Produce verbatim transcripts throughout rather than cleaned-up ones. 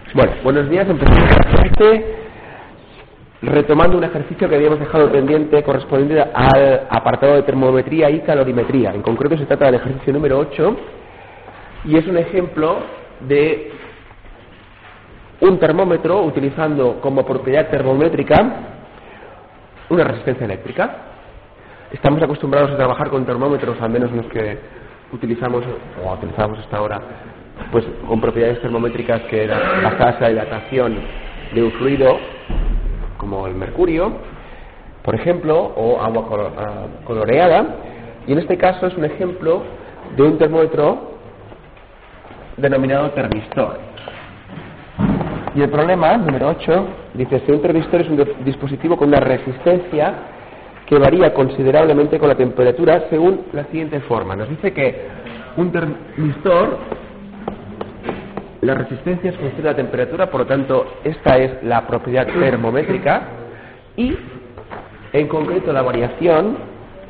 Bueno, buenos días. Empezamos la clase retomando un ejercicio que habíamos dejado pendiente correspondiente al apartado de termometría y calorimetría. En concreto se trata del ejercicio número ocho y es un ejemplo de un termómetro utilizando como propiedad termométrica una resistencia eléctrica. Estamos acostumbrados a trabajar con termómetros, al menos los que utilizamos o utilizamos hasta ahora, pues con propiedades termométricas que eran basadas en la dilatación de un fluido como el mercurio, por ejemplo, o agua coloreada, y en este caso es un ejemplo de un termómetro denominado termistor. Y el problema número ocho dice: si un termistor es un dispositivo con una resistencia que varía considerablemente con la temperatura según la siguiente forma. Nos dice que un termistor, la resistencia es función de la temperatura, por lo tanto esta es la propiedad termométrica, y en concreto la variación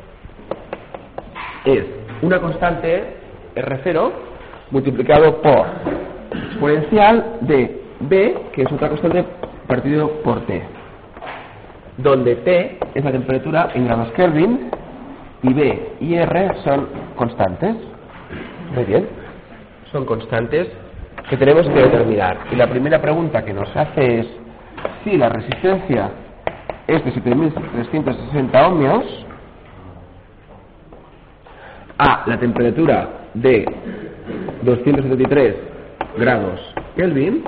es una constante R cero multiplicado por exponencial de B, que es otra constante, partido por T, donde T es la temperatura en grados Kelvin y B y R son constantes. Muy bien, son constantes que tenemos que determinar. Y la primera pregunta que nos hace es si la resistencia es de siete mil trescientos sesenta ohmios, a la temperatura de doscientos setenta y tres grados Kelvin,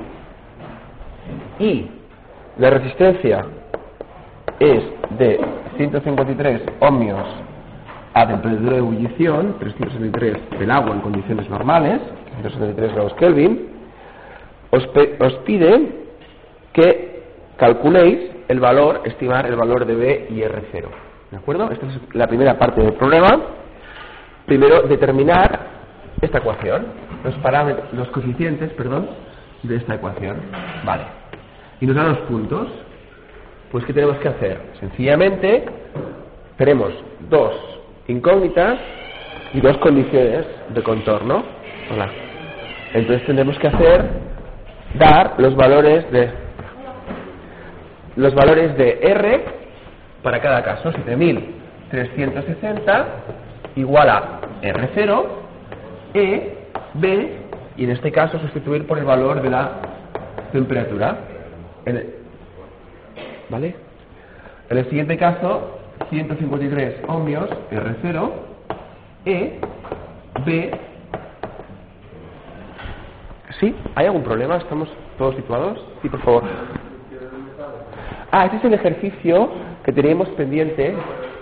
y la resistencia es de ciento cincuenta y tres ohmios a temperatura de ebullición, trescientos setenta y tres del agua en condiciones normales, trescientos setenta y tres grados Kelvin, os, pe os pide que calculéis el valor, estimar el valor de B y R cero. ¿De acuerdo? Esta es la primera parte del problema. Primero, determinar esta ecuación, los parámetros, los coeficientes, perdón, de esta ecuación. Vale. Y nos da los puntos. Pues, ¿qué tenemos que hacer? Sencillamente, tenemos dos incógnitas y dos condiciones de contorno. Hola. Entonces tendremos que hacer, dar los valores de los valores de R para cada caso. Siete mil trescientos sesenta igual a R cero, E, B, y en este caso sustituir por el valor de la temperatura. En el, ¿Vale? En el siguiente caso, ciento cincuenta y tres ohmios, R cero, E, B. ¿Sí? ¿Hay algún problema? ¿Estamos todos situados? Sí, por favor. Ah, este es el ejercicio que teníamos pendiente.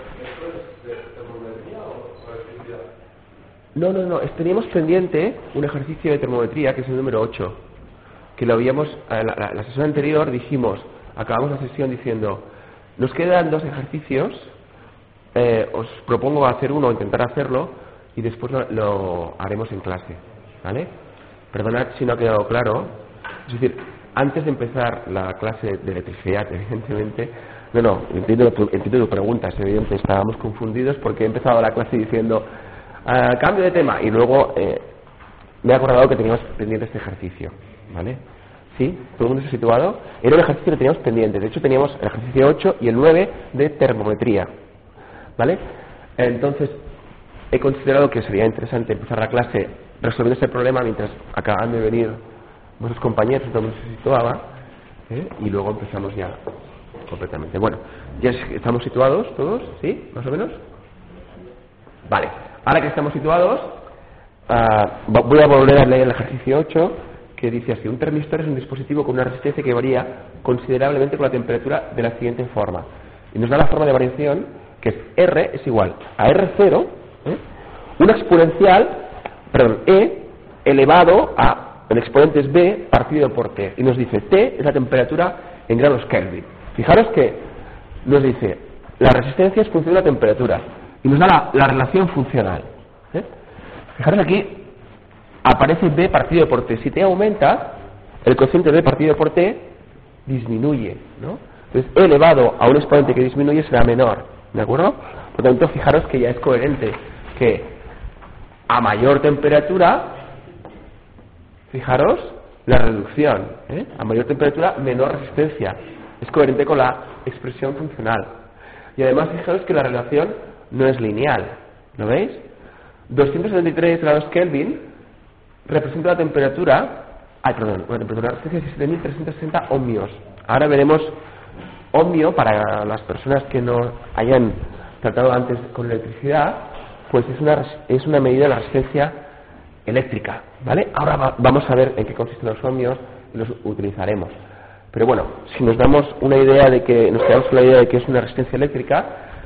No, no, no. Teníamos pendiente un ejercicio de termometría, que es el número ocho, que lo habíamos, la, la, la sesión anterior dijimos, acabamos la sesión diciendo, nos quedan dos ejercicios, eh, os propongo hacer uno o intentar hacerlo, y después lo, lo haremos en clase, ¿vale? Perdonad si no ha quedado claro. Es decir, antes de empezar la clase de electricidad, evidentemente, no, no, entiendo tu, entiendo tu pregunta, es evidente, estábamos confundidos porque he empezado la clase diciendo, ah, cambio de tema, y luego eh, me he acordado que teníamos pendiente este ejercicio, ¿vale? ¿Sí? ¿Todo el mundo se ha situado? Era un ejercicio que teníamos pendiente. De hecho, teníamos el ejercicio ocho y el nueve de termometría, ¿vale? Entonces, he considerado que sería interesante empezar la clase resolviendo este problema mientras acaban de venir vuestros compañeros, todo el mundo se situaba, ¿eh? Y luego empezamos ya completamente. Bueno, ya estamos situados todos, ¿sí? ¿Más o menos? Vale. Ahora que estamos situados, uh, voy a volver a leer el ejercicio ocho, que dice así: un termistor es un dispositivo con una resistencia que varía considerablemente con la temperatura de la siguiente forma. Y nos da la forma de variación, que es R es igual a R cero, ¿eh? una exponencial, perdón, E elevado a, el exponente es B partido por T. Y nos dice T es la temperatura en grados Kelvin. Fijaros que nos dice la resistencia es función de la temperatura. Y nos da la, la relación funcional, ¿eh? Fijaros aquí, aparece B partido por T. Si T aumenta, el cociente B partido por T disminuye, ¿no? Entonces, E elevado a un exponente que disminuye será menor, ¿de acuerdo? Por lo tanto, fijaros que ya es coherente que a mayor temperatura, fijaros, la reducción, ¿eh? A mayor temperatura, menor resistencia. Es coherente con la expresión funcional. Y además, fijaos que la relación no es lineal. ¿Lo veis? doscientos setenta y tres grados Kelvin representa la temperatura, ay, perdón, una temperatura de resistencia de siete mil trescientos sesenta ohmios. Ahora veremos ohmio, para las personas que no hayan tratado antes con electricidad, pues es una, es una medida de la resistencia eléctrica, ¿vale? Ahora va, vamos a ver en qué consisten los ohmios y los utilizaremos. Pero bueno, si nos damos una idea de que, nos quedamos con la idea de que es una resistencia eléctrica,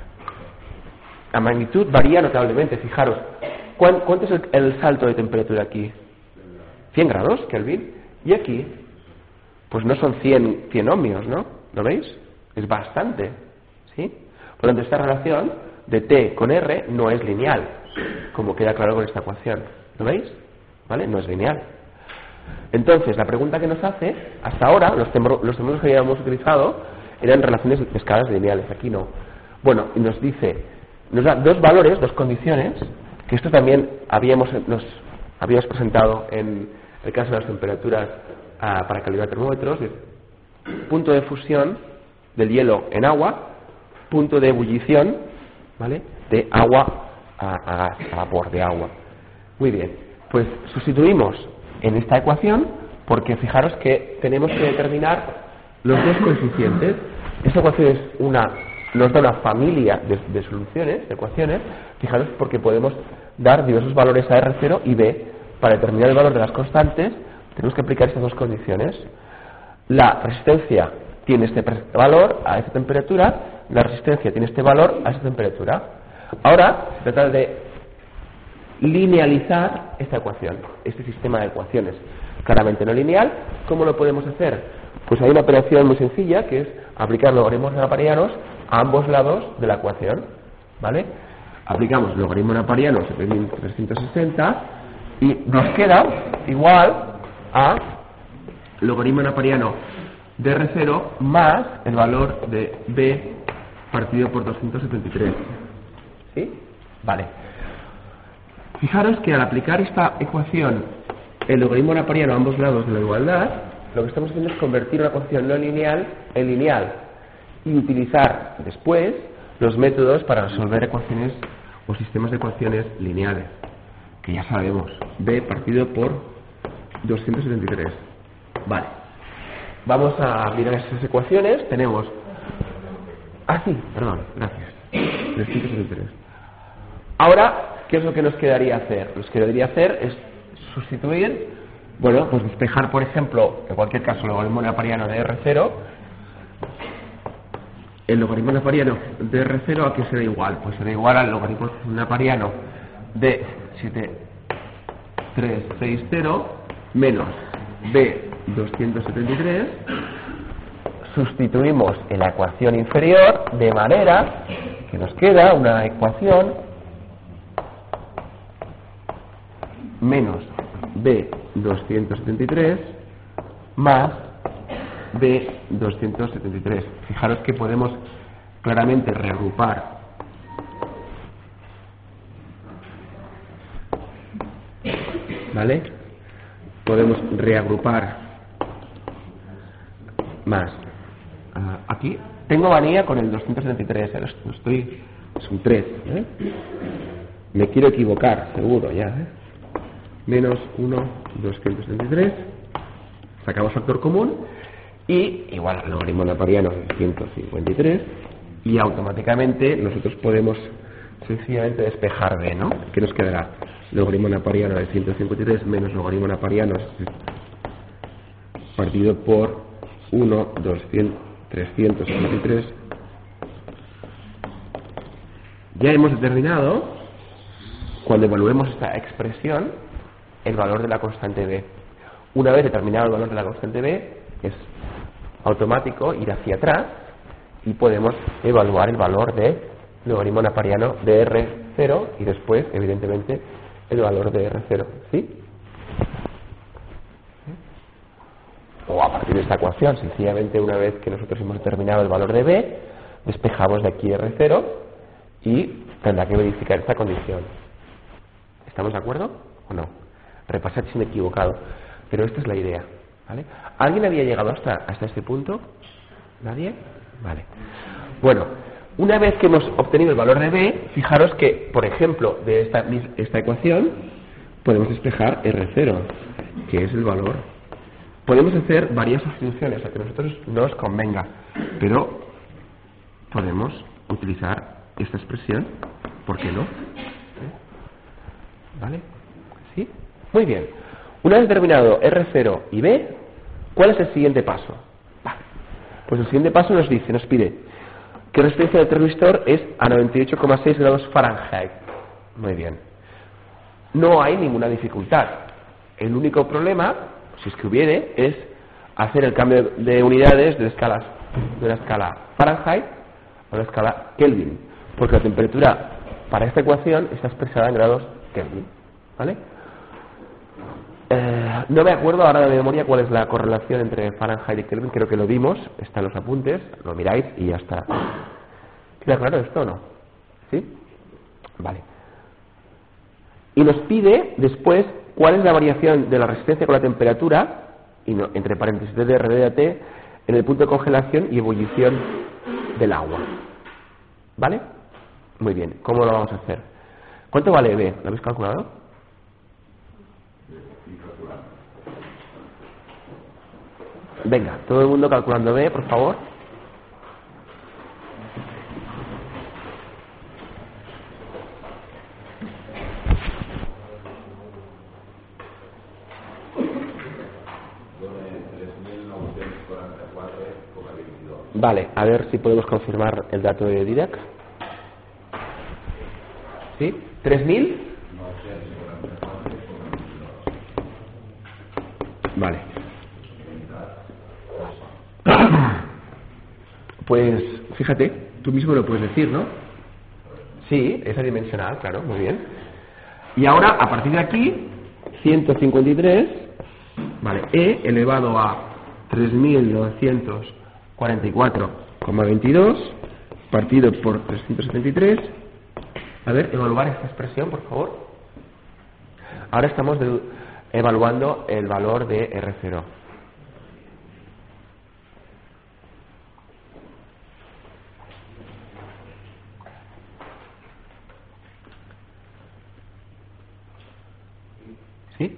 la magnitud varía notablemente. Fijaros, ¿cuánto es el, el salto de temperatura aquí? cien grados Kelvin. Y aquí, pues no son cien, cien ohmios, ¿no? ¿Lo veis? Es bastante, ¿sí? Por lo tanto, esta relación de T con R no es lineal, como queda claro con esta ecuación. ¿Lo veis? ¿Vale? No es lineal. Entonces, la pregunta que nos hace, hasta ahora, los términos los que habíamos utilizado eran relaciones de escalas lineales, aquí no. Bueno, y nos dice, nos da dos valores, dos condiciones, que esto también habíamos, nos habíamos presentado en el caso de las temperaturas ah, para calibrar termómetros. Punto de fusión del hielo en agua, punto de ebullición, ¿vale?, de agua a, a gas, a vapor de agua. Muy bien, pues sustituimos en esta ecuación, porque fijaros que tenemos que determinar los dos coeficientes. Esta ecuación es una, nos da una familia de, de soluciones, de ecuaciones. Fijaros, porque podemos dar diversos valores a R cero y B. Para determinar el valor de las constantes tenemos que aplicar estas dos condiciones. La resistencia tiene este valor a esta temperatura, la resistencia tiene este valor a esta temperatura. Ahora se trata de linealizar esta ecuación, este sistema de ecuaciones claramente no lineal. ¿Cómo lo podemos hacer? Pues hay una operación muy sencilla, que es aplicar logaritmos naparianos a ambos lados de la ecuación, ¿vale? Aplicamos logaritmo napariano siete mil trescientos sesenta y nos queda igual a logaritmo napariano de R cero más el valor de B partido por doscientos setenta y tres. ¿Sí? Vale. Fijaros que al aplicar esta ecuación, el logaritmo napariano a ambos lados de la igualdad, lo que estamos haciendo es convertir una ecuación no lineal en lineal y utilizar después los métodos para resolver ecuaciones o sistemas de ecuaciones lineales, que ya sabemos, B partido por doscientos setenta y tres. Vale. Vamos a mirar estas ecuaciones. Tenemos... Ah, sí, perdón, gracias. trescientos setenta y tres. Ahora, ¿qué es lo que nos quedaría hacer? Lo que nos quedaría hacer es sustituir, bueno, pues despejar, por ejemplo, en cualquier caso, el logaritmo napariano de R cero. El logaritmo napariano de R cero, ¿a qué será igual? Pues será igual al logaritmo napariano de siete mil trescientos sesenta menos B doscientos setenta y tres. Sustituimos en la ecuación inferior de manera que nos queda una ecuación menos B doscientos setenta y tres más B doscientos setenta y tres. Fijaros que podemos claramente reagrupar ¿vale? Podemos reagrupar más. Uh, aquí tengo manía con el doscientos setenta y tres, ¿eh? Estoy, es un tres, ¿eh? Me quiero equivocar, seguro ya, ¿eh? Menos uno, doscientos setenta y tres, sacamos factor común y igual al logaritmo napariano de ciento cincuenta y tres, y automáticamente nosotros podemos sencillamente despejar B, ¿no? ¿Qué nos quedará? Logaritmo napariano de ciento cincuenta y tres menos logaritmo napariano partido por uno, doscientos, trescientos setenta y tres. Ya hemos determinado, cuando evaluemos esta expresión, el valor de la constante B. Una vez determinado el valor de la constante B, es automático ir hacia atrás y podemos evaluar el valor de logaritmo napariano de R cero y después, evidentemente, el valor de R cero, ¿sí? O a partir de esta ecuación, sencillamente una vez que nosotros hemos determinado el valor de B, despejamos de aquí R cero y tendrá que verificar esta condición. ¿Estamos de acuerdo o no? Repasad si me he equivocado, pero esta es la idea. ¿Vale? ¿Alguien había llegado hasta, hasta este punto? ¿Nadie? Vale. Bueno, una vez que hemos obtenido el valor de b, fijaros que, por ejemplo, de esta, esta ecuación, podemos despejar R cero, que es el valor. Podemos hacer varias sustituciones, a que a nosotros nos convenga, pero podemos utilizar esta expresión, ¿por qué no? ¿Vale? ¿Sí? Muy bien. Una vez determinado R cero y B, ¿cuál es el siguiente paso? Vale. Pues el siguiente paso nos dice, nos pide que la resistencia del transistor es a noventa y ocho coma seis grados Fahrenheit. Muy bien. No hay ninguna dificultad. El único problema, si es que hubiere, es hacer el cambio de unidades de, escalas, de la escala Fahrenheit a la escala Kelvin, porque la temperatura para esta ecuación está expresada en grados Kelvin. ¿Vale? Eh, no me acuerdo ahora de memoria cuál es la correlación entre Fahrenheit y Kelvin, creo que lo vimos, está en los apuntes, lo miráis y ya está. ¿Queda claro esto o no? ¿Sí? Vale. Y nos pide después cuál es la variación de la resistencia con la temperatura, y no, entre paréntesis D D R D T, en el punto de congelación y ebullición del agua. ¿Vale? Muy bien, ¿cómo lo vamos a hacer? ¿Cuánto vale B? ¿Lo habéis calculado? Venga, todo el mundo calculando B, por favor. Vale, a ver si podemos confirmar el dato de Dirac. ¿Sí? ¿tres mil? Vale. Pues, fíjate, tú mismo lo puedes decir, ¿no? Sí, es adimensional, claro, muy bien. Y ahora, a partir de aquí, ciento cincuenta y tres, vale, E elevado a tres mil novecientos cuarenta y cuatro coma veintidós partido por trescientos setenta y tres. A ver, evaluar esta expresión, por favor. Ahora estamos de, evaluando el valor de R cero. ¿Sí?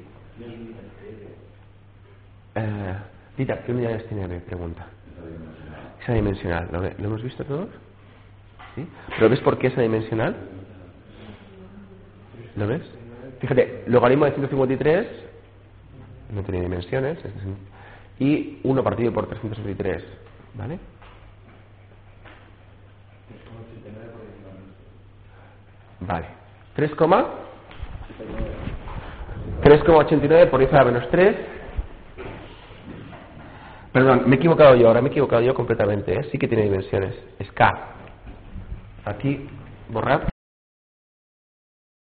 Eh, Dita, ¿qué unidades tiene B? Pregunta. Es adimensional. ¿Lo, ¿Lo hemos visto todos? ¿Sí? ¿Pero ves por qué es adimensional? ¿Lo ves? Fíjate, logaritmo de ciento cincuenta y tres no tiene dimensiones, y uno partido por trescientos setenta y tres, ¿vale? Vale. tres coma ochenta y nueve por diez a la menos tres. Perdón, me he equivocado yo, ahora me he equivocado yo completamente, ¿eh? Sí que tiene dimensiones. Es K. Aquí, borrar.